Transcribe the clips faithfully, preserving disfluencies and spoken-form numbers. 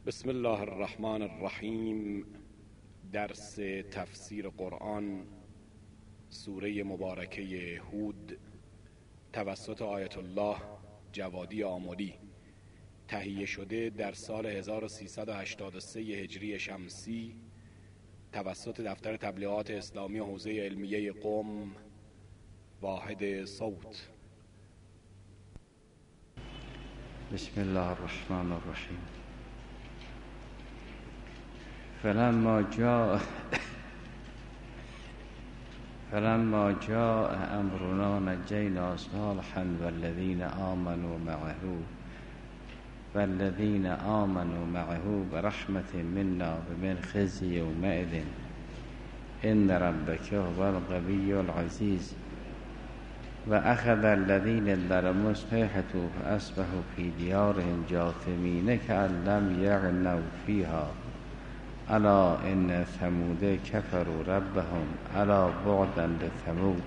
بسم الله الرحمن الرحیم. درس تفسیر قرآن، سوره مبارکه هود، توسط آیت الله جوادی آملی، تهیه شده در سال هزار و سیصد و هشتاد و سه هجری شمسی توسط دفتر تبلیغات اسلامی حوزه علمیه قم، واحد صوت. بسم الله الرحمن الرحیم. فلما جاء فلما جاء امرنا نجینا صالحا والذین آمنوا معه والذین آمنوا معه برحمت منا ومن خزي یومئذ ان ربک هو القوی العزیز و اخذ الذین ظلموا الصیحة فاصبحوا فی دیارهم جاثمین کأن لم یغنوا فیها الا ان ثمود کفروا ربهم الا بعدا لثمود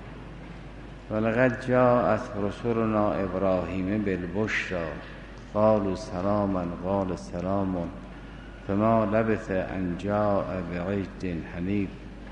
ولقد جاءت رسلنا ابراهیم بالبشرى قالوا سلاما قال سلام فما لبث ان جاء بعجل حنیذ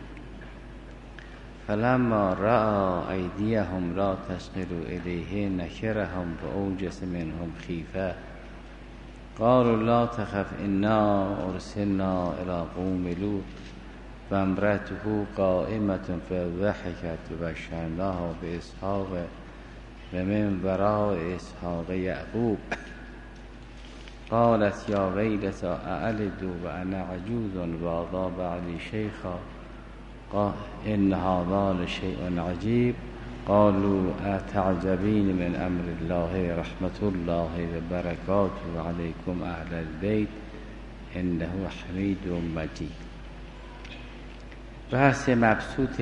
فلما رأى أيديهم لا تصل إليه نكرهم فأوجس منهم خيفة قالوا لا تخف إنا أرسلنا إلى قوم لوط فامرأته قائمة فضحكت فبشرناها بإسحاق ومن وراء إسحاق يعقوب قالت يا ويلتى أألد وأنا عجوز وهذا بعلي شيخا قال إن هذا لشيء عجيب قالوا أتعجبين من أمر الله رحمة الله وبركاته عليكم أهل البيت إنه حميد مجيد. بحث مبسوط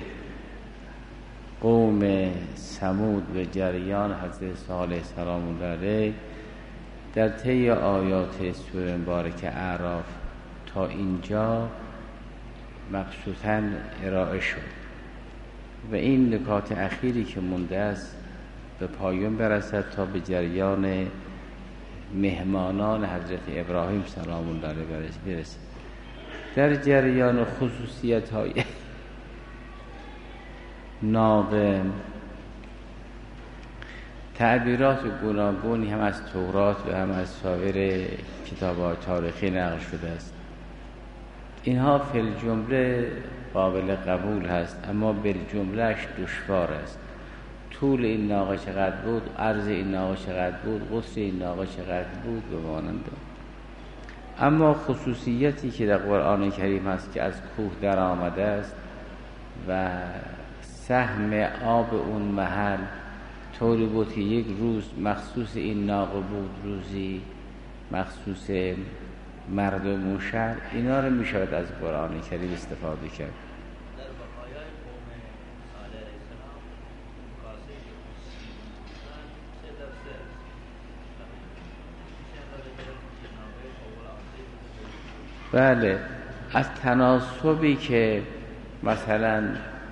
قوم ثمود و جریان حضرت صالح سلام الله علیه در طی آیات سوره مبارکه اعراف تا اینجا مبسوطاً ارائه شد و این نکات اخیری که مونده است به پایان برسد تا به جریان مهمانان حضرت ابراهیم سلام الله علیه برسد. در جریان خصوصیت های ناقه تعبیرات گوناگونی هم از تورات و هم از سایر کتاب‌های تاریخی نقل شده است. اینها فی الجمله قابل قبول هست اما بالجملهش دشوار است. طول این ناقه چقدر بود، عرض این ناقه چقدر بود، قصر این ناقه چقدر بود و مانند. اما خصوصیتی که در قرآن کریم هست که از کوه در آمده است و سهم آب اون محل طوری بود که یک روز مخصوص این ناقه بود، روزی مخصوص مردم و شهر، اینا رو می شود از قرآن کریم استفاده کرد. در بقایای قوم صالح علیه السلام مقاسه سه در سه بله، از تناسبی که مثلا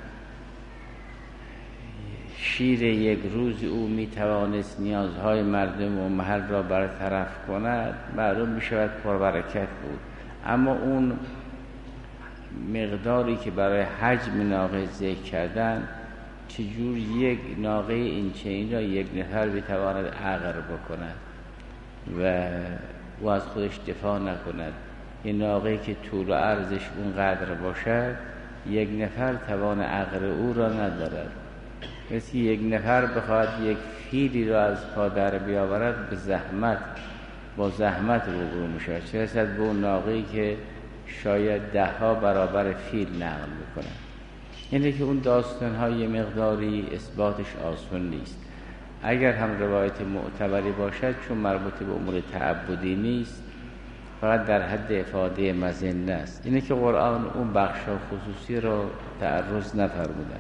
شیر یک روز او می توانست نیازهای مردم و محل را برطرف کند معلوم می شود پربرکت بود. اما اون مقداری که برای حجم ناقه ذکر کردن، چجور یک ناقه این چنین را یک نفر بتواند عقر بکند و او از خودش دفاع نکند. این ناقه که طول و عرضش اونقدر باشد یک نفر توان عقر او را ندارد. مثل یک نفر بخواهد یک فیلی را از پا در بیاورد به زحمت با زحمت روبرو میشود، چه رسد به اون ناقه‌ای که شاید ده ها برابر فیل نقل میکنه. یعنی که اون داستان های مقداری اثباتش آسان نیست. اگر هم روایت معتبری باشد چون مربوط به امور تعبدی نیست، فقط در حد افاده مظنه است. اینه که قرآن اون بخش خصوصی را تعرض نفرموده.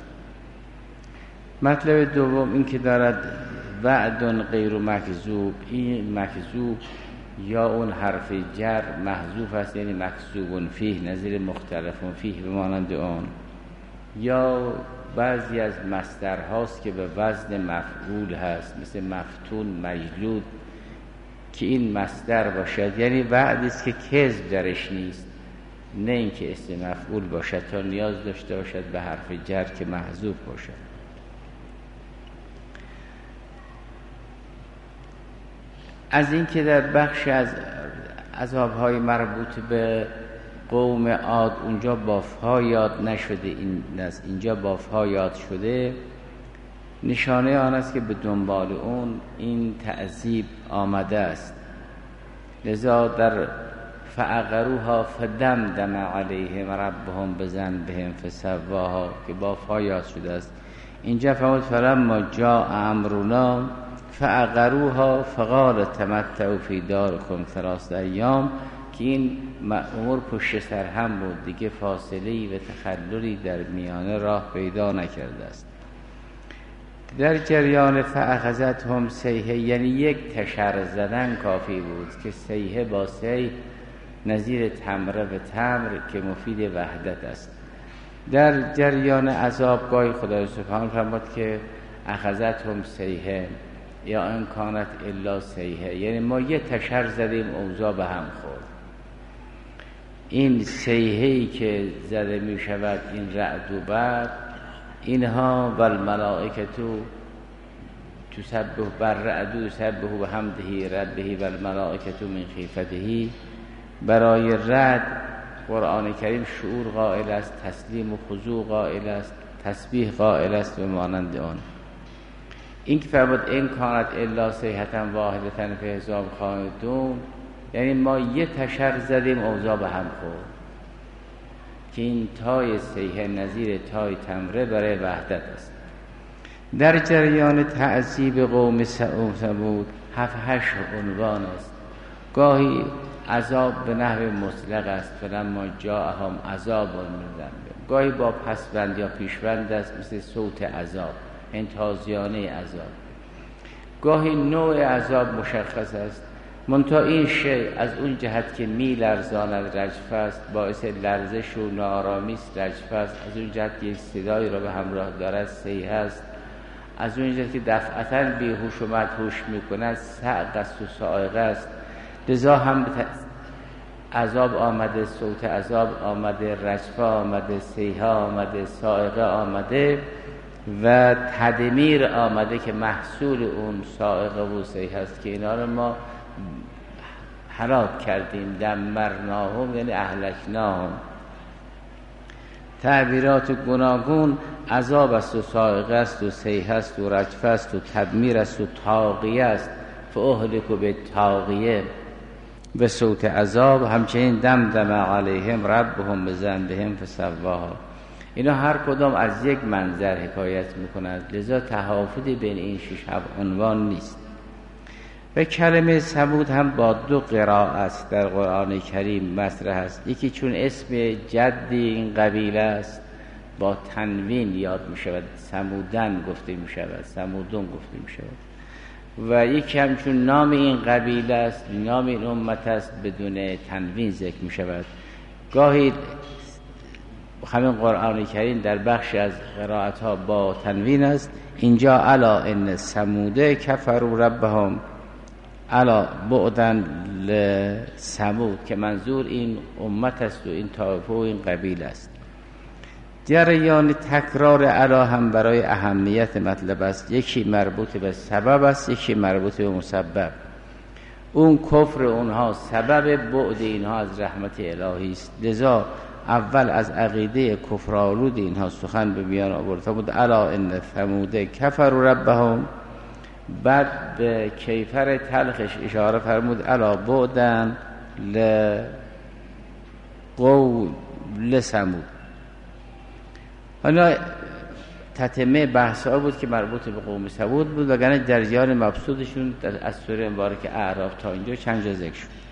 مطلب دوم این که دارد وعد غیر مکذوب. این مکذوب یا اون حرف جر محذوف است، یعنی مکذوب فیه، نظیر مختلف فیه به مانند آن، یا بعضی از مصدر هاست که به وزن مفعول هست، مثل مفتون، مجلود، که این مصدر باشد، یعنی وعدی است که کذب درش نیست، نه اینکه اسم مفعول باشد تا نیاز داشته باشد به حرف جر که محذوف باشد. از اینکه در بخش از عذاب‌های مربوط به قوم عاد اونجا بافها یاد نشده، این اینجا بافها یاد شده، نشانه آن است که به دنبال اون این تعذیب آمده است. لذا در فعقروها فدمدم علیهم ربهم بذنبهم فسواها که بافها یاد شده است. اینجا فرمود فلما جاء امرنا فعقروها فقال تمتعوا فی دارکم ثلاث ایام، که این امور پشت سر هم بود، دیگه فاصله‌ای و تخللی در میانه راه پیدا نکرده است. در جریان فاخذتهم صیحه، یعنی یک تشر زدن کافی بود که صیحه با صیح نظیر تمره و تمر که مفید وحدت است. در جریان عذاب گاهی خدای سبحانه فرمود که اخذتهم صیحه یا ان کانت الا صیحه، یعنی ما یه تشر زدیم اوضاع به هم خورد. این صیحه‌ای که زده می شود، این رعد و برق، اینها و الملائکتو تسبح بر رعد یسبح بحمده ربه و الملائکتو من خیفته، برای رعد قرآن کریم شعور قائل است، تسلیم و خضوع قائل است، تسبیح قائل است و مانند آن. این که فرمود این کانت الا صیحة واحدة فاذا هم خامدون، یعنی ما یه تشر زدیم اوضاع به هم خورد، که این تای صیحه نظیر تای تمره برای وحدت است. در جریان تعذیب قوم ثمود هفت هشت عنوان است. گاهی عذاب به نحو مطلق است، فلما جاءهم عذاب من ذنب، گاهی با پسوند یا پیشوند است مثل صوت عذاب، این تازیانه عذاب. گاهی نوع عذاب مشخص است، منتها این شیء از اون جهت که می لرزاند رجفه است، باعث لرزش و ناآرامی است رجفه است، از اون جهت یک صدایی را به همراه دارد صیحه است، از اون جهت که دفعتاً بیهوش و مدهوش می کند صعق است و صاعقه است. لذا هم عذاب آمده، صوت عذاب آمده، رجفه آمده، صیحه آمده، صاعقه آمده و تدمیر آمده که محصول اون صاعقه و صیحه است، که اینا رو ما هلاک کردیم. دمرناهم یعنی اهلکناهم. تعبیرات گوناگون عذاب است و صاعقه است و صیحه است و رجفه است و تدمیر است و طاغیه است. فاهلکوا بالطاغیه به صوت عذاب. همچنین دمدم علیهم ربهم بذنبهم فسواها. اینا هر کدام از یک منظر حکایت میکنند، لذا تحافظی بین این شش هفت عنوان نیست. و کلمه ثمود هم با دو قرائت در قرآن کریم مطرح است. یکی چون اسم جدی این قبیله است با تنوین یاد می شود، ثمودن گفته می شود، ثمودون گفته می شود. و یکی هم چون نام این قبیله است، نام این امت است، بدون تنوین ذکر می شود. گاهی همین قرآن کریم در بخش از قرائت ها با تنوین است. اینجا الا ان ثموده کفروا ربهم، الا بعدن لثمود، که منظور این امت است و این طایفه و این قبیله است. جریان تکرار الا هم برای اهمیت مطلب است. یکی مربوط به سبب است، یکی مربوط به مسبب. اون کفر اونها سبب بعد اینها از رحمت الهی است، لذا اول از عقیده کفرآلود اینها سخن به میان آورد. بود الا ان ثمود کفروا ربهم، بعد به کیفر تلخش اشاره فرمود الا بعدن لقوم لثمود. حالا تتمه بحث ها بود که مربوط به قوم ثمود بود، وگرنه جریان مبسوطشون از سوره مبارک اعراف تا اینجا چند جا ذکر شد.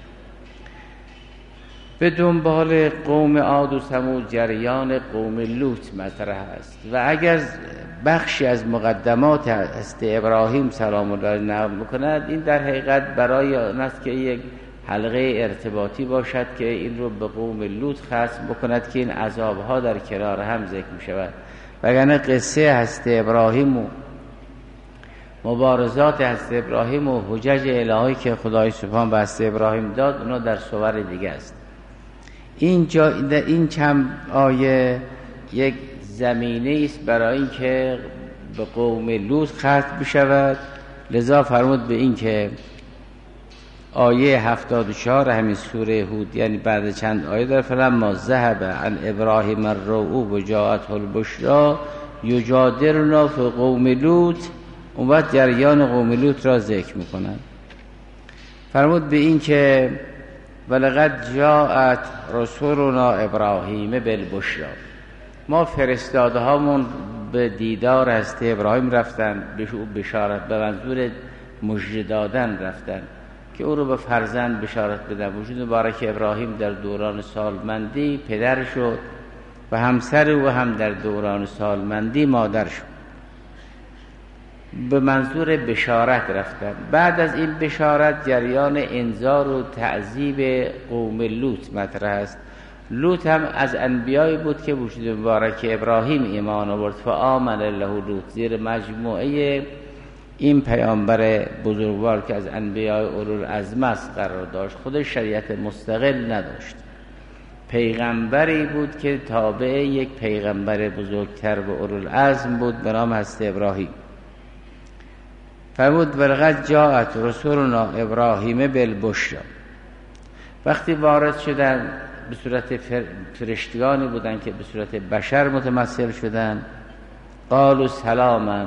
به دنبال قوم عاد و ثمود جریان قوم لوط مطرح است. و اگر بخشی از مقدمات است ابراهیم سلام الله علیه نقل می‌کند، این در حقیقت برای آن است که یک حلقه ارتباطی باشد که این رو به قوم لوط خصم بکند که این عذابها در کنار هم ذکر می‌شود. وگرنه قصه هست ابراهیم و مبارزات حضرت ابراهیم و حجج الهی که خدای سبحان به حضرت ابراهیم داد اونا در صور دیگه است. این جا در این چند آیه یک زمینه است برای اینکه به قوم لوط ختم بشود. لذا فرمود به این که آیه هفتاد و چهار همین سوره هود، یعنی بعد چند آیه در فلما ذهب عن ابراهیم الروع و جاءته البشری یجادلنا فی قوم لوط، اون وقت جریان قوم لوط را ذکر میکنند. فرمود به این که ولقد جاءت رسولنا ابراهیم بالبشری، ما فرستاده هامون به دیدار حضرت ابراهیم رفتن، به بشارت به منظور مژده دادن رفتن که او رو به فرزند بشارت بدن. وجود مبارک ابراهیم در دوران سالمندی پدر شد و همسر او هم در دوران سالمندی مادر شد، به منظور بشارت رفتن. بعد از این بشارت جریان انذار و تعذیب قوم لوط مطرح است. لوط هم از انبیایی بود که وجود مبارک ابراهیم ایمان آورد، فآمن له لوط، زیر مجموعه این پیامبر بزرگوار که از انبیای اولوالعزم است قرار داشت. خودش شریعت مستقل نداشت، پیغمبری بود که تابع یک پیغمبر بزرگتر و اولوالعزم بود به نام حضرت ابراهیم. فرمود ولقد جاءت رسولنا ابراهیم بالبشری، وقتی وارد شدن به صورت فرشتگانی بودن که به صورت بشر متمثل شدن، قالوا سلاما،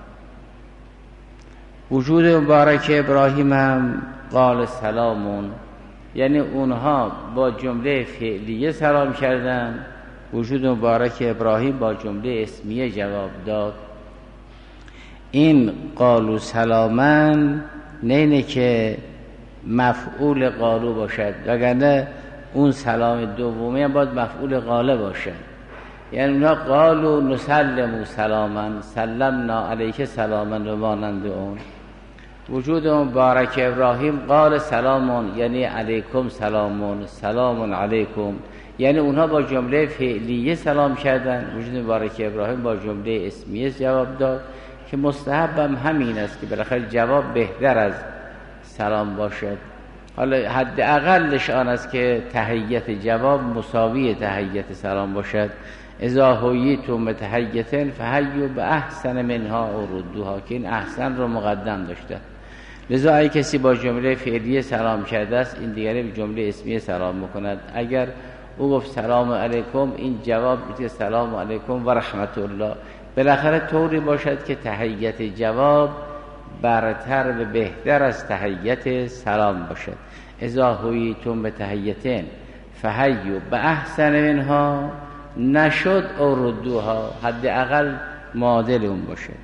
وجود مبارک ابراهیم هم قال سلامون، یعنی اونها با جمله فعلیه سلام کردن، وجود مبارک ابراهیم با جمله اسمیه جواب داد. این قالوا سلاما نه اینه که مفعول قالوا باشد، وگرنه اون سلام دومی هم باید مفعول قاله باشد. یعنی اونا قالوا نسلم سلاما، سلمنا علیک سلاما و مانند اون. وجود مبارک ابراهیم قال سلامون، یعنی علیکم سلامون، سلام علیکم، یعنی اونها با جمله فعلیه سلام کردن، وجود مبارک ابراهیم با جمله اسمیه جواب داد که مستحبم همین است که بالاخره جواب بهتر از سلام باشد. حالا حد اقلش آن است که تحیت جواب مساوی تحیت سلام باشد. اذا حییتم بتحیة فحیوا باحسن منها او ردوها، که این احسن رو مقدم داشته. لذا اگه کسی با جمله فعلیه سلام کرده است، این دیگری به جمله اسمیه سلام میکند. اگر او گفت سلام علیکم، این جواب میشه سلام علیکم و رحمت الله. بالاخره طوری باشد که تحیت جواب برتر و بهتر از تحیت سلام باشد. اذا حییتم بتحیة فحیوا باحسن منها، نشد او ردوها، حد اقل معادل اون باشه.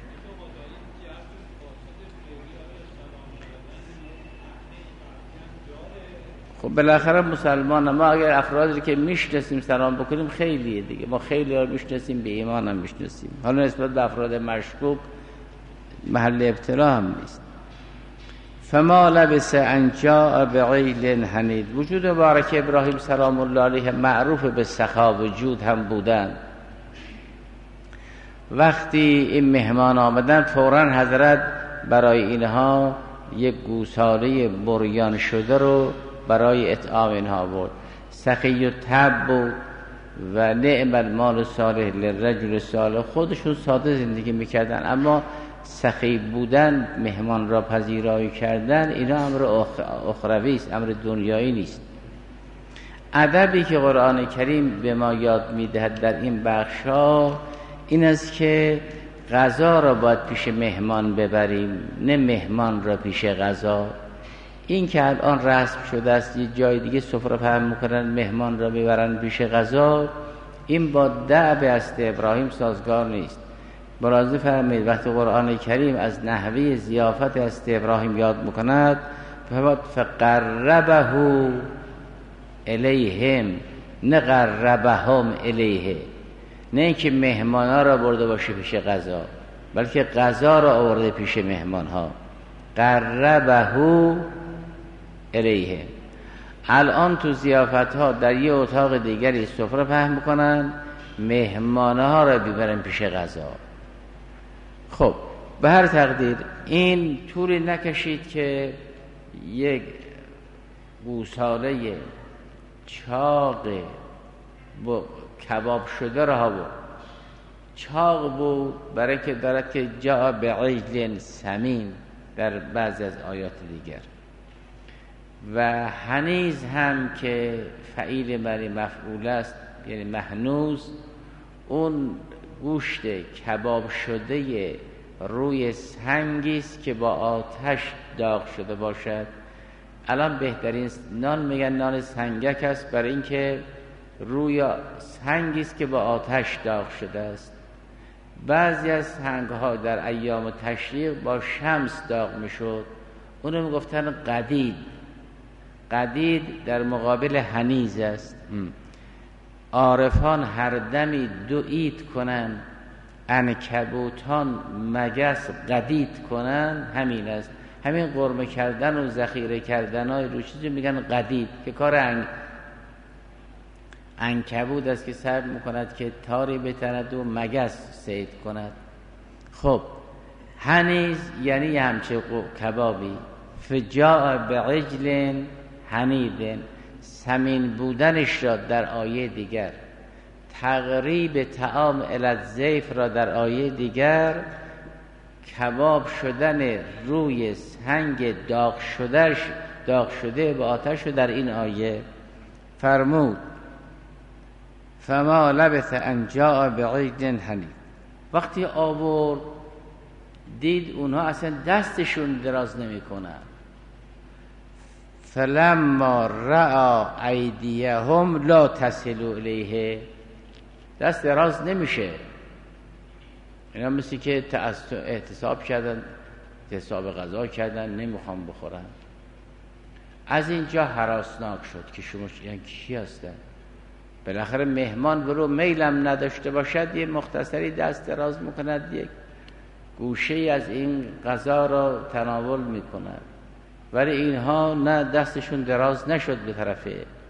خب بالاخره مسلمان ما اگر افرادی که میشناسیم سلام بکنیم خیلیه دیگه، ما خیلی ها میشناسیم، به ایمان هم میشناسیم. حالا نسبت به افراد مشکوک محل ابتلا هم نیست. فما لبث ان جاء بعیل حنید، وجود مبارک ابراهیم سلام الله علیه معروف به سخا و جود هم بودن. وقتی این مهمان آمدن فوراً حضرت برای اینها یک گوساله بریان شده رو برای اطعام اینها بود. سخی و تب بود و نعم المال صالح للرجل صالح، خودشون ساده زندگی میکردن، اما سخی بودن، مهمان را پذیرایی کردن، اینا امر اخروی است، امر دنیایی نیست. ادبی که قرآن کریم به ما یاد میدهد در این بخشا این است که غذا را باید پیش مهمان ببریم، نه مهمان را پیش غذا. این که الان رسم شده است یه جای دیگه سفره پهن میکنن مهمان را میبرن پیش غذا، این با دأب است ابراهیم سازگار نیست. ملاحظه فرمایید وقتی قرآن کریم از نحوه ضیافت است ابراهیم یاد میکند، فقربه الیهم، نه قربهم الیه، نه اینکه مهمانا را برده باشه پیش غذا، بلکه غذا را آورده پیش مهمانها. قربه الیه. الان تو ضیافت ها در یه اتاق دیگری سفره پهن میکنن، مهمانها را بیبرن پیش غذا. خب به هر تقدیر این طوری نکشید که یک گوساله چاق با کباب شده رها بود. چاق بود برای که دارد که جا به عجل سمین در بعضی از آیات دیگر، و هنیز هم که فعیل بری مفعول است یعنی مهنوز، اون گوشت کباب شده روی سنگی است که با آتش داغ شده باشد. الان بهترین نان میگن نان سنگک است، برای اینکه روی سنگی است که با آتش داغ شده است. بعضی از سنگ‌ها در ایام تشریق با شمس داغ میشد، اونو میگفتن قدید. قدید در مقابل هنیز است. عارفان هر دمی دو عید کنن، عنکبوتان مگس قدید کنن، همین است. همین قرمه کردن و ذخیره کردن های رو چیزی میگن قدید، که کار انگ... عنکبوت است که سعی میکند که تاری بتند و مگس صید کند. خب هنیز یعنی همچه کبابی. فجاء بعجل حنید، سمین بودنش را در آیه دیگر، تقریب طعام الی الضیف را در آیه دیگر، کباب شدن روی سنگ داغ شدهش داغ شده با آتش رو در این آیه فرمود. فما لبث ان جاء بعجل حنید. وقتی آورد دید اونها اصلا دستشون دراز نمی کنن. فلما رأى ایدیهم لا تصل الیه، دست دراز نمیشه. اینا مثل که احتساب کردن، احتساب غذا کردن، نمیخوام بخورن. از اینجا هراسناک شد که شما یعنی کی هستن؟ بالاخره مهمان برو میلم نداشته باشد یه مختصری دست دراز میکند، یک گوشه از این غذا را تناول میکند، ولی اینها نه، دستشون دراز نشد به طرف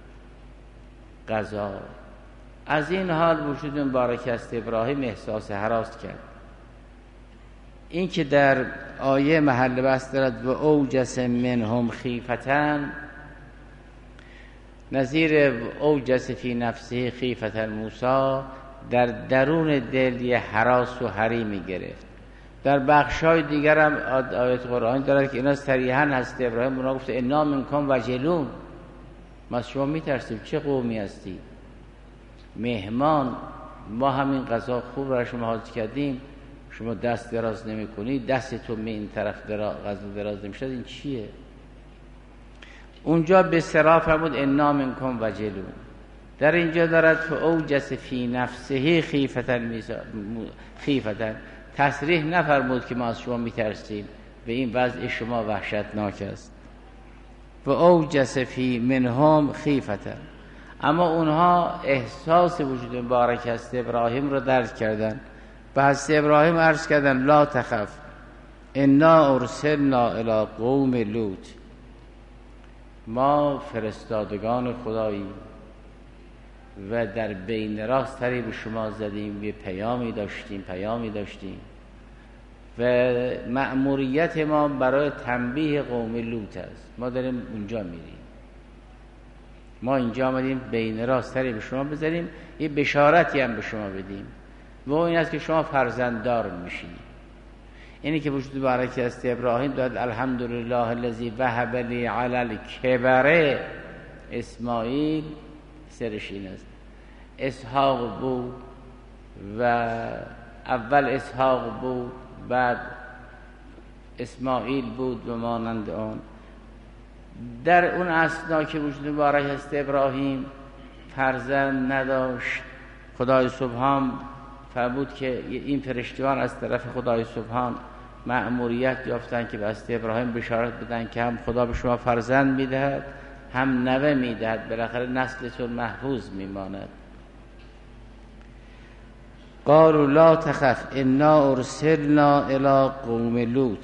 غذا. از این حال وجود مبارک است ابراهیم احساس هراس کرد. این که در آیه محل بحث دارد و اوجس منهم خیفتن، نظیر اوجس فی نفسه خیفت موسی، در درون دل یه هراس و حریمی گرفت. در بخشای دیگر هم آیات قرآن دارد که اینا صریحاً هست ابراهیم اونا گفته انا منکم وجلون، ما از شما میترسیم، چه قومی هستی؟ مهمان، ما همین غذا خوب را شما حاضر کردیم، شما دست دراز نمی کنی، دستتون می این طرف درا... غذا دراز نمی شد، این چیه؟ اونجا به صراف فرمود انا منکم وجلون. در اینجا دارد فاوجس فی نفسه خیفتن خیفتن، تصریح نفرمود که ما از شما میترسیم، به این وضع شما وحشتناک است. فاوجس فی منهم خیفتن، اما اونها احساس وجود مبارک است ابراهیم رو درک کردن. به حضرت ابراهیم عرض کردن لا تخف انا ارسلنا الی قوم لوط، ما فرستادگان خدایی و در بین راست تری به شما زدیم، یه پیامی داشتیم پیامی داشتیم و مأموریت ما برای تنبیه قوم لوط است. ما داریم اونجا میریم، ما اینجا آمدیم بین راست تری به شما بزنیم، یه بشارتی هم به شما بدیم و این است که شما فرزنددار میشید. اینی که وجود مبارک است ابراهیم داد الحمدلله الذی وهب لی علی الکبر اسماعیل، سرش این است. اسحاق بود و اول اسحاق بود، بعد اسماعیل بود و مانند آن. در اون اثنا که وجود مبارک است ابراهیم فرزند نداشت، خدای سبحان فرمود که این فرشتگان از طرف خدای سبحان مأموریت یافتن که به حضرت ابراهیم بشارت بدن که هم خدا به شما فرزند میدهد هم نوه میدهد، بالاخره نسلتون محفوظ میماند. قالوا لا تخف انا ارسلنا الی قوم لوط.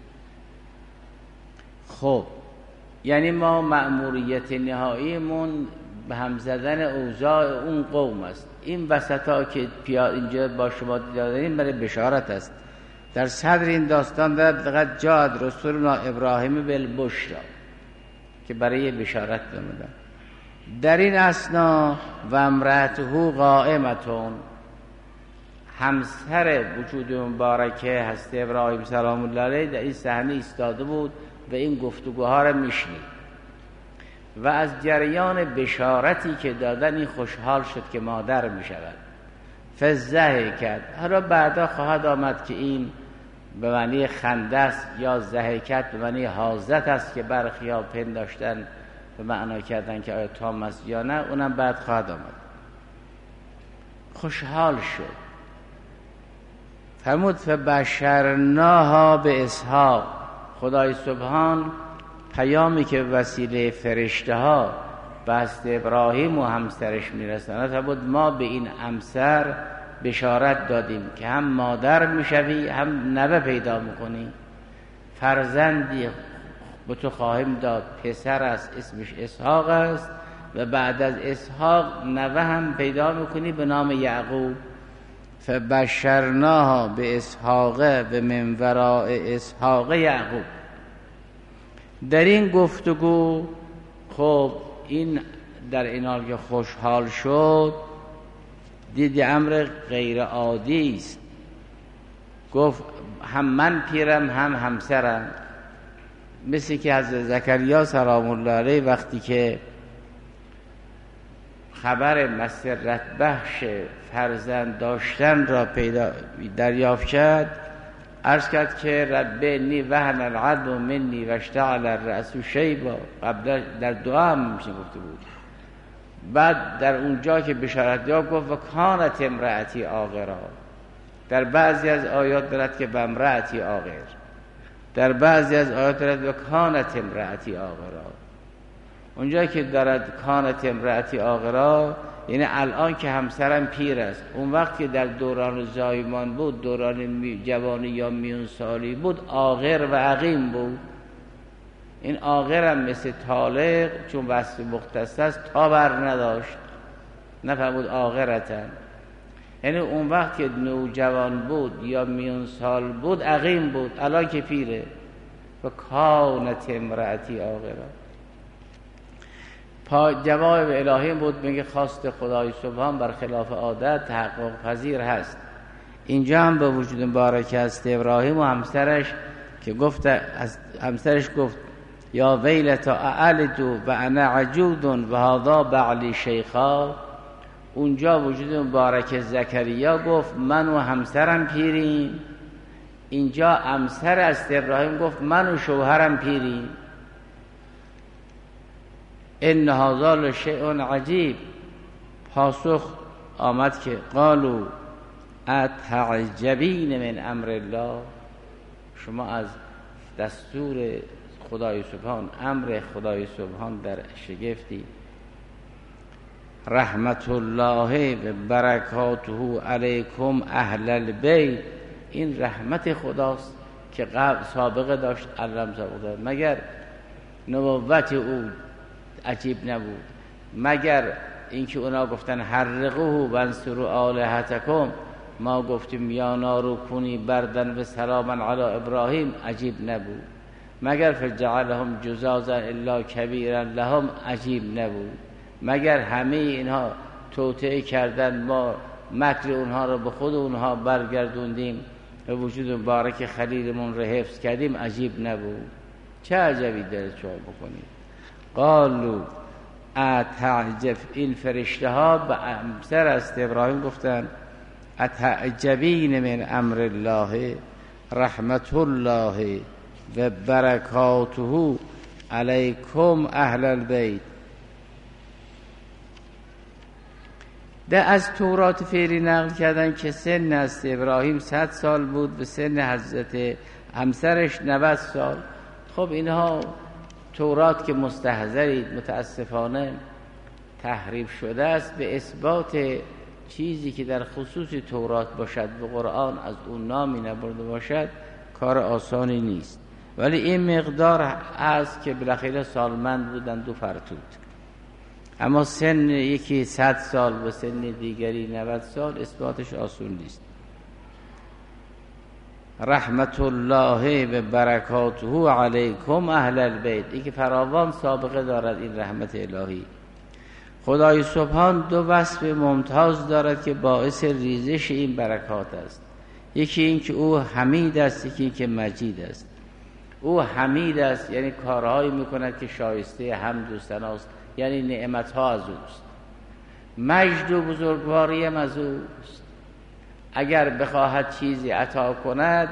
خب یعنی ما مأموریت نهاییمون به هم زدن اوضاع اون قوم است. این وسطا که اینجا با شما دادیم برای بشارت است. در صدر این داستان دارد لقد جاء رسولنا ابراهیم بالبشری که برای بشارت نمودن. در این اثنا و امرأته قائمتون، همسر وجود مبارکه هست ابراهیم سلام الله علیه در این صحنه ایستاده بود و این گفتگوها را میشنید و از جریان بشارتی که دادن این خوشحال شد که مادر میشود. فزه کرد. حالا بعدا خواهد آمد که این به معنی خنده است یا ضحکت به معنی حاضت است که برخی ها پنداشتن به معنا کردن که آیا تام است یا نه، اونم بعد خواهد آمد. خوشحال شد. فرمود فبشرناها به اسحاق. خدای سبحان پیامی که وسیله فرشته ها بست ابراهیم و همسرش میرساند فرمود ما به این همسر بشارت دادیم که هم مادر میشوی هم نوه پیدا میکنی، فرزندی به تو خواهیم داد، پسر است اسمش اسحاق است و بعد از اسحاق نوه هم پیدا میکنی به نام یعقوب. فبشرناها به اسحاق و من وراء اسحاق یعقوب. در این گفتگو خب این در این حال که خوشحال شد دید امر غیر عادی است. گفت هم من پیرم هم همسرم، مثل که حضرت زکریا سلام الله علیه وقتی که خبر مسرت بخش فرزند داشتن را پیدا دریافت کرد عرض کرد که رب انی وهن العظم منی واشتعل الرأس شیبا. قبل در دعا هم میشه گفته بود. بعد در اونجا که بشارت داد گفت و کانت امرأتی عاقرا. در بعضی از آیات دارد که به امرأتی عاقر، در بعضی از آیات دارد و کانت امرأتی عاقرا. اونجا که دارد کانت امرأتی عاقرا یعنی الان که همسرم پیر است، اون وقت که در دوران زایمان بود، دوران جوانی یا میون سالی بود، عاقر و عقیم بود. این عاقر هم مثل طالق چون وصف مختص است تا بر نداشت، نفهمود عاقرتن، یعنی اون وقت که نوجوان بود یا میون سال بود عقیم بود، الان که پیره. و کانت امرأتی عاقرا. پا جواب الهی بود میگه خواست خدای سبحان بر خلاف عادت تحقق پذیر هست. اینجا هم به وجود مبارک است ابراهیم و همسرش که گفت، از همسرش گفت یا ویلتا اعلدو و انا عجود و هذا بعلی شیخا. اونجا وجود مبارک زکریا گفت من و همسرم پیریم، اینجا همسر است ابراهیم گفت من و شوهرم پیریم. ان هذا لشیء عجیب. پاسخ آمد که قالوا اتعجبین من امر الله. شما از دستور خدای سبحان، امر خدای سبحان در شگفتی. رحمت الله و برکاته علیکم اهل البیت. این رحمت خداست که قبل سابقه داشت علم سابقه. مگر نبوت او عجیب نبود؟ مگر اینکه اونا گفتن حرقوه وانصروا آلهتکم، ما گفتیم یا نارو کنی بردن و سلاما علی ابراهیم، عجیب نبود؟ مگر فجعلهم جزازا الا کبیرا لهم، عجیب نبود؟ مگر همه اینها توطئه کردن ما مکر اونها رو به خود اونها برگردوندیم و وجود مبارک خلیلمون رو حفظ کردیم، عجیب نبود؟ چه عجبی داره شما بکنید؟ قالوا اتعجب. این فرشته ها به همسر است ابراهیم گفتن اتعجبین من امر الله رحمت الله و برکاته علیکم اهل البیت. ده از تورات فعلی نقل کردن که سن است ابراهیم صد سال بود، به سن حضرت همسرش نود سال. خب اینها تورات که مستحضرید متاسفانه تحریف شده است، به اثبات چیزی که در خصوص تورات باشد به قرآن از اون نامی نبرده باشد کار آسانی نیست. ولی این مقدار است که بالاخره سالمند بودن دو فرتود. اما سن یکی صد سال و سن دیگری نود سال اثباتش آسون نیست. رحمت الله و برکاته علیکم اهل البیت. این که فراوان سابقه دارد این رحمت الهی. خدای سبحان دو وصف ممتاز دارد که باعث ریزش این برکات است. یکی این که او حمید است، یکی این که مجید است. او حمید است یعنی کارهایی میکند که شایسته حمد و ثناست، یعنی نعمتها از اوست. مجد و بزرگواری هم از اوست. اگر بخواهد چیزی عطا کند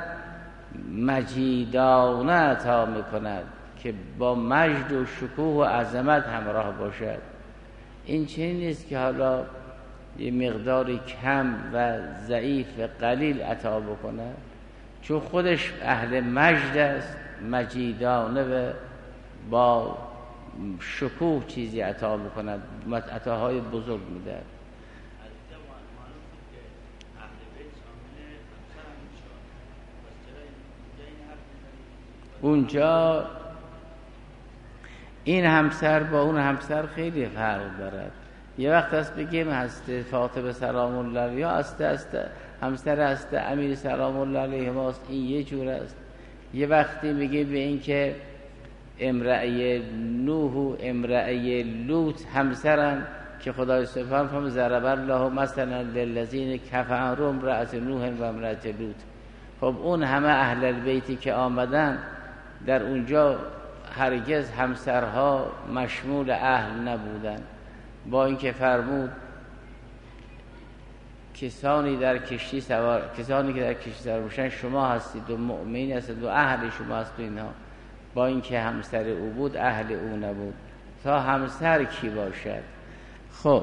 مجیدانه عطا میکند که با مجد و شکوه و عظمت همراه باشد. این چنین نیست که حالا یه مقداری کم و ضعیف و قلیل عطا بکند، چون خودش اهل مجد است، مجیدانه و با شکوه چیزی عطا میکند، عطاهای بزرگ میدهد. اونجا این همسر با اون همسر خیلی فرق دارد. یه وقت است بگیم هست فاطمه سلام الله علیها است است همسر است امیر سلام الله علیه ماست، این یه جور است. یه وقتی میگه به این که امرأه نوح و امرأه لوط همسرن که خدای سبحان فرمود ضرب الله مثلا للذین کفروا امرأة نوح و امرأة لوط. خب اون همه اهل البیتی که آمدن در اونجا هرگز همسرها مشمول اهل نبودن، با اینکه فرمود کسانی در کشتی سوار کسانی که در کشتی سوار باشن شما هستید و مؤمنین هستید و اهل شما هست و اینها، با اینکه همسر او بود اهل او نبود. تا همسر کی باشد؟ خب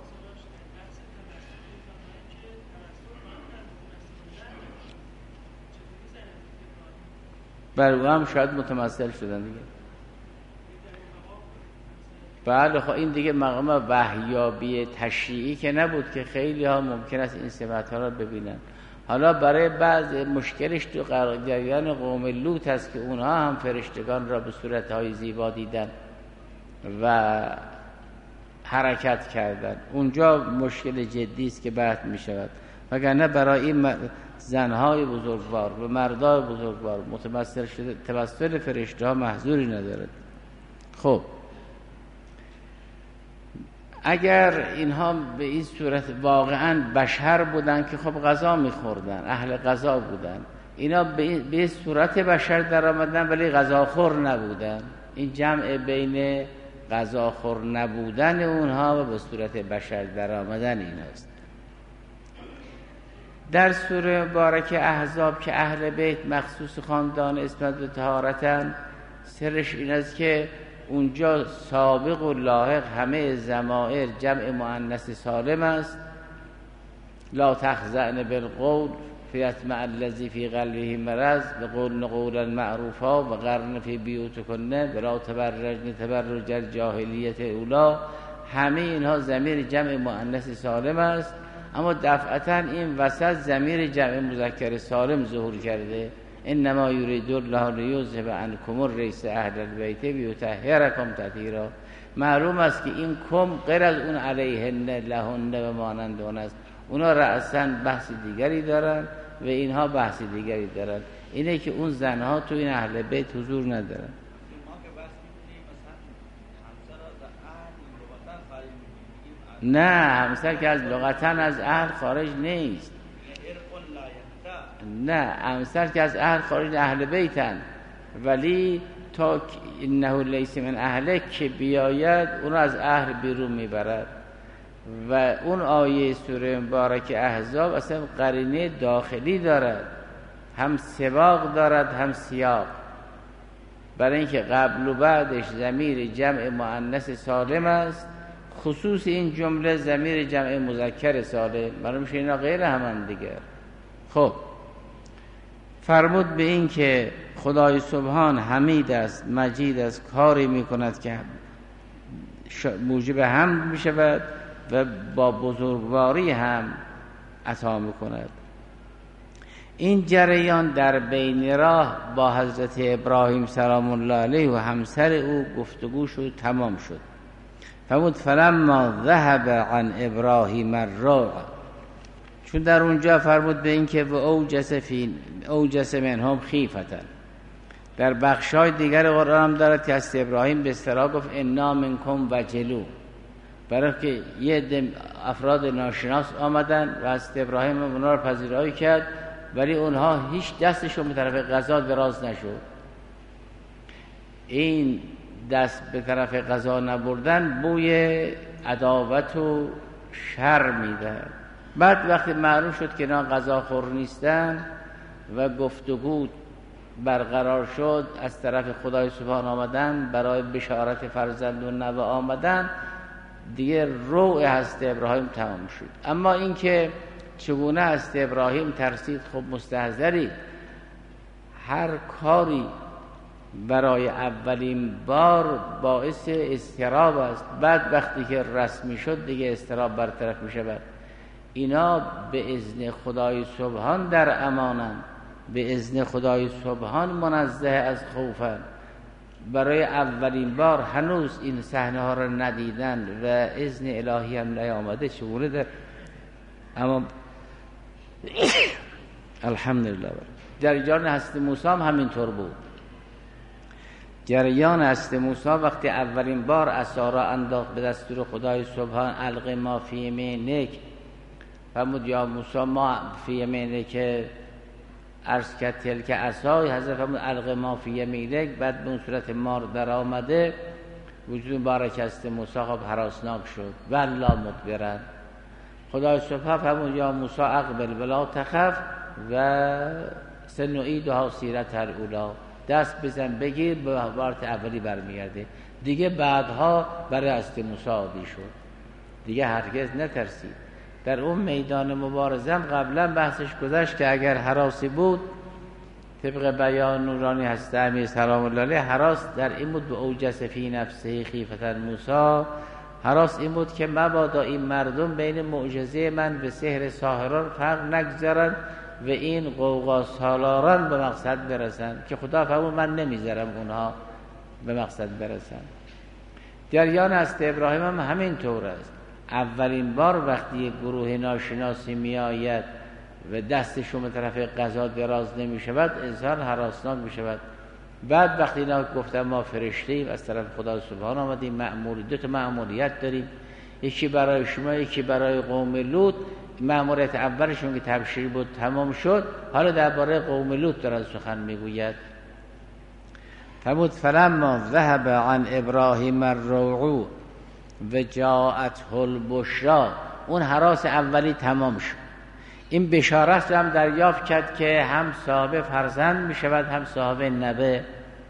بر او هم شاید متمثل شدن دیگه. بله خب این دیگه مقام وحیابی تشریعی که نبود که خیلی ها ممکن است این صفت ها را ببینن. حالا برای بعض مشکلش تو جریان قوم لوط است که اونها هم فرشتگان را به صورت های زیبا دیدن و حرکت کردن. اونجا مشکل جدی است که بحث می شود، وگرنه برای این زنهای بزرگوار و مردای بزرگوار متمثل شده توسل فرشته ها محذوری ندارد. خب اگر اینها به این صورت واقعا بشر بودن که خب غذا میخوردن، اهل غذا بودن، اینا به این صورت بشر در آمدن ولی غذاخور نبودن. این جمع بین غذاخور نبودن اونها و به صورت بشر در آمدن ایناست. در سوره مبارکه احزاب که اهل بیت مخصوص خاندان اسمت و طهارتن، سرش این است که اونجا سابق و لاحق همه ضمائر جمع مؤنث سالم است. لا تخضعن بالقول فیطمع الذی فی قلبه مرض بقولن قولا معروفا و قرن فی بیوتکن ولا تبرجن تبرج الجاهلیت اولا. همه اینها ضمیر جمع مؤنث سالم است، اما دفعتا این وسط ضمیر جمع مذکر سالم ظهور کرده. انما یرید الله لیذهب عنکم الرجس اهل البیت ویطهرکم تطهیرا. معلوم است که این کم غیر از اون علیهن لهن و مانند اون است. اونا رأساً بحث دیگری دارن و اینها بحث دیگری دارن. اینه که اون زنها تو این اهل بیت حضور ندارن. نه همسر که از لغتاً از اهل خارج نیست. نه همسر که از اهل خارج اهل بیتن، ولی تا انه لیس من اهله که بیاید اون از اهل بیرون میبرد. و اون آیه سوره مبارکه احزاب اصلا قرینه داخلی دارد، هم سباق دارد هم سیاق، برای اینکه قبل و بعدش ضمیر جمع مؤنث سالم است. خصوص این جمله ضمیر جمع مذکر سالم، معلوم میشه اینا غیر هم دیگر. خب فرمود به این که خدای سبحان حمید است، مجید است، کاری میکند که موجب حمد میشود و با بزرگواری هم عطا میکند. این جریان در بین راه با حضرت ابراهیم سلام الله علیه و همسر او گفتگو شد، تمام شد. فرمود فلما ذهب عن ابراهیم الروع، چون در اونجا فرمود به این که و اوجس فی اوجس منهم خیفتن. در بخشای دیگر قرآن هم دارد که از ابراهیم به اصطلاح گفت انا منکم وجلو، برای که یه افراد ناشناس آمدن و از ابراهیم اونا رو پذیرایی کرد، ولی اونها هیچ دستشون به طرف غذا دراز نشد. این دست به طرف غذا نبردن بوی عداوت و شر میده. بعد وقتی معلوم شد که اینا غذا خور نیستن و گفتگو برقرار شد، از طرف خدای سبحان آمدن برای بشارت فرزند و نوه آمدن، دیگه روح هست ابراهیم تمام شد. اما اینکه چگونه هست ابراهیم ترسید، خب مستحضری هر کاری برای اولین بار باعث اضطراب است، بعد وقتی که رسمی شد دیگه اضطراب برطرف می شود. اینا به اذن خدای سبحان در امانن، به اذن خدای سبحان منزه از خوفن. برای اولین بار هنوز این صحنه ها را ندیدن و اذن الهی هم نیامده، چگونه در اما الحمدلله. جریان هست موسی هم همینطور بود. جریان هست موسی وقتی اولین بار عصا را انداخت به دستور خدای سبحان، الق ما فی یمینک، فرمود یا موسی ما فی یمینک عرض کرد تلک عصای، حضرت فرمود الق ما فی یمینک، بعد به اون صورت مار در آمده، وجود مبارک است موسی خب هراسناک شد والله مدبرن. خدای سبحان فرمود یا موسی اقبل ولا تخف و سنعیدها سیرت الاولی، دست بزن بگیر، به حالت اولی برمیگرده. دیگه بعدها برای است موسی عادی شد، دیگه هرگز نترسید. در اون میدان مبارزه قبلا بحثش گذشت که اگر هراسی بود، طبق بیان نورانی هست امیر سلام الله علیه، هراس در این بود به اوجس فی نفسه خیفة موسی، هراس این بود که مبادا این مردم بین معجزه من و سحر ساحران فرق نگذارن و این قوقا سالاران به مقصد برسن، که خدا فرمود من نمیذارم اونها به مقصد برسن. جریان است ابراهیم هم همین طور است. اولین بار وقتی یک گروه ناشناسی می آید و دستشون به طرف قضا دراز نمی شود، انسان هراسناک می شود. بعد وقتی اینا گفتن ما فرشته ایم از طرف خدا سبحان آمدیم، مأمور دو تا مأموریت داریم، یکی برای شما یکی برای قوم لوط. مأموریت اولشون که تبشیر بود تمام شد، حالا درباره قوم لوط دارن سخن میگوید. فرمود فلما ذهب عن ابراهیم الروع و جاءته البشری، اون هراس اولی تمام شد. این بشارت هم دریافت کرد که هم صاحب فرزند می شود هم صاحب نوه.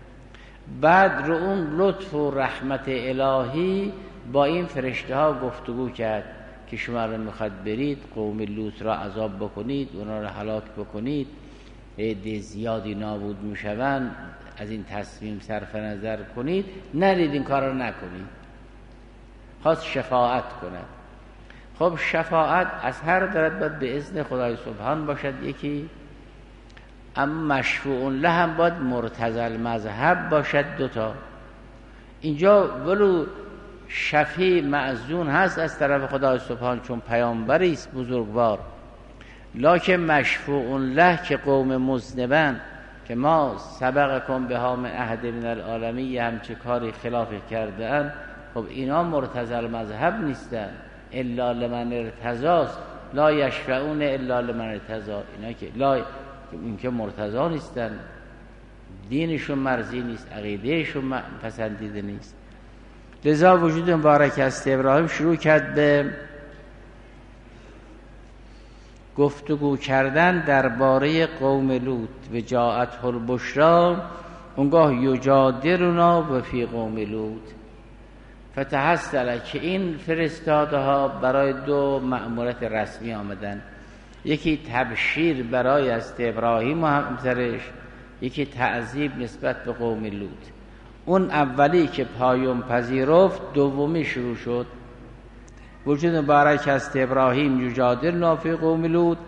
بعد رو اون لطف و رحمت الهی با این فرشته ها گفتگو کرد که شما رو میخواد برید قوم لوط را عذاب بکنید، اونا را هلاک بکنید، عده زیادی نابود میشوند، از این تصمیم صرف نظر کنید، نرید این کار را نکنید. خواست شفاعت کند. خب شفاعت از هر دارد باید به اذن خدای سبحان باشد یکی، اما مشفوع له هم باید مرتضی المذهب باشد دوتا. اینجا ولو شفیع معزون هست از طرف خدای سبحان چون پیامبری است بزرگوار، لکن مشفوع له که قوم مذنبن که ما سبقکم بها من عهد من العالمین همچه کاری خلاف کرده اند، خب اینا مرتضی المذهب نیستن، الا لمن ارتضاست، لا یشفعون الا لمن ارتضا. اینا که لا این که مرتضی نیستن، دینشون مرضی نیست، عقیدهشون پسندیده نیست. لذا وجود مبارک است ابراهیم شروع کرد به گفتگو کردن درباره قوم لوط و جاءته البشری، اونگاه یجادلنا و فی قوم لوط. فتحصل که این فرستاده ها برای دو مأموریت رسمی آمدن، یکی تبشیر برای است ابراهیم و همسرش، یکی تعذیب نسبت به قوم لوط. اون اولی که پایان پذیرفت، دومی شروع شد. وجود مبارک است ابراهیم یجادلنا فی قوم لوط،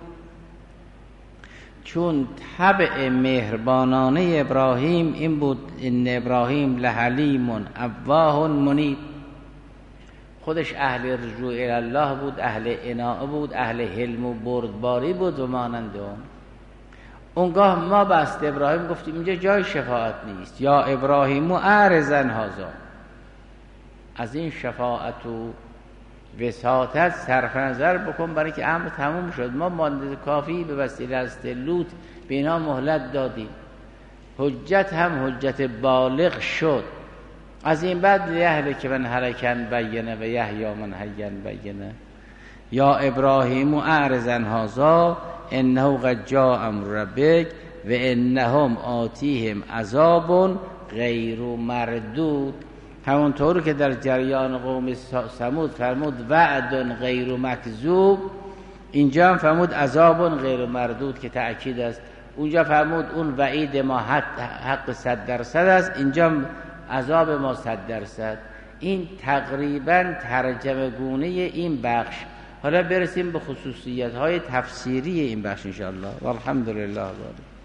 چون طبع مهربانانه ابراهیم این بود ان ابراهیم لحلیم اواه منیب. خودش اهل رجوع الله بود، اهل عنایه بود، اهل حلم و بردباری بود و مانند اون. اونگاه ما به است ابراهیم گفتیم اینجا جای شفاعت نیست. یا ابراهیم اعرضن هذا، از این شفاعت و وساطت صرف نظر بکن، برای که امر تموم شد. ما مانده کافی به وسیله از لوط به اینا مهلت دادیم، حجت هم حجت بالغ شد. از این بعد لیهلک من هلکن بینه و یحیی من حین بینه. یا ابراهیم اعرضن هذا انه قد جاء امر ربک و انهم آتیهم عذاب غیر مردود. همونطور که در جریان قوم ثمود فرمود وعد غیر مکذوب، اینجا هم فرمود عذاب غیر مردود که تأکید است. اونجا فرمود اون وعید ما حق, حق صد درصد است، اینجا عذاب ما صد درصد. این تقریبا ترجمه گونه این بخش. حالا برسیم به خصوصیت های تفسیری این بخش انشاءالله. والحمدلله.